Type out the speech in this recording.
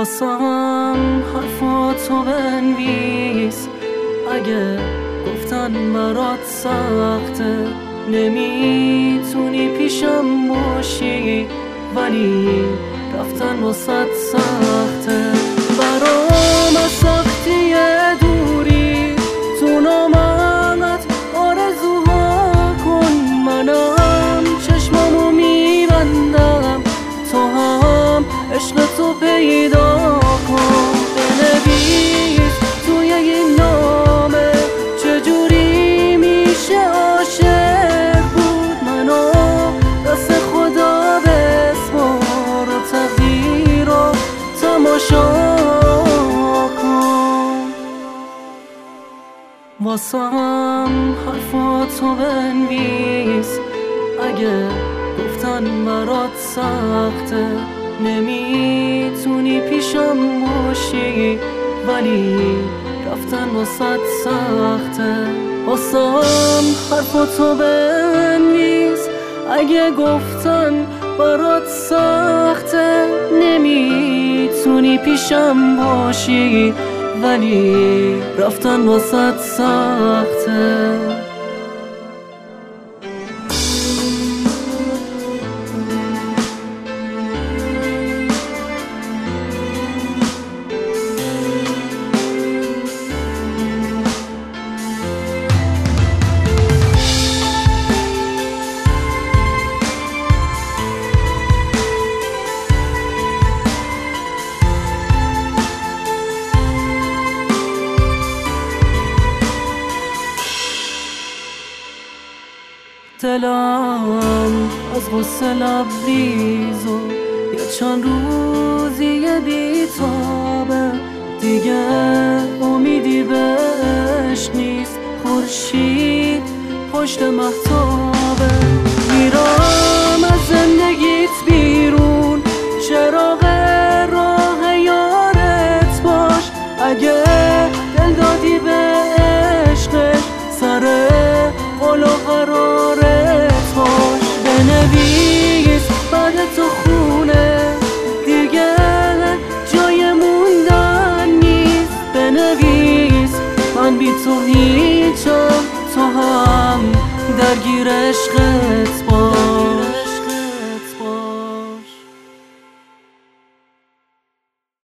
واسم حرفاتو بنویس، اگه گفتن برات سخته نمیتونی پیشم باشی، ولی رفتن واسط سخته. برام از سختی دوری تو نامت آرزوها کن، منم چشمامو میبندم تو هم عشق تو پیدا کن. بنویس توی این نامه چجوری میشه عاشق بود، منو دست خدا بسپار و تقدیر رو تماشا کن. واسم حرفاتو بنویس، اگه گفتن برات سخته نمیتونی پیشم باشی، ولی رفتن واسط سخته. واسم حرفاتو بنویس، اگه گفتن برات سخته نمیتونی پیشم باشی، ولی رفتن واسط سخته. دلم از غصه لبریز و یه چند روزی بیتابه، دیگه امیدی بهش نیست، خورشید پشت مهتابه. میرم از زندگیت بیرون، چراغ راه یارت باش، اگه دل دادی به عشقش سر قول و قرارت باش. بنویس بعد تو خونه دیگه جای موندن نیست، بنویس من بی تو هیچم، تو هم درگیر عشقت باش.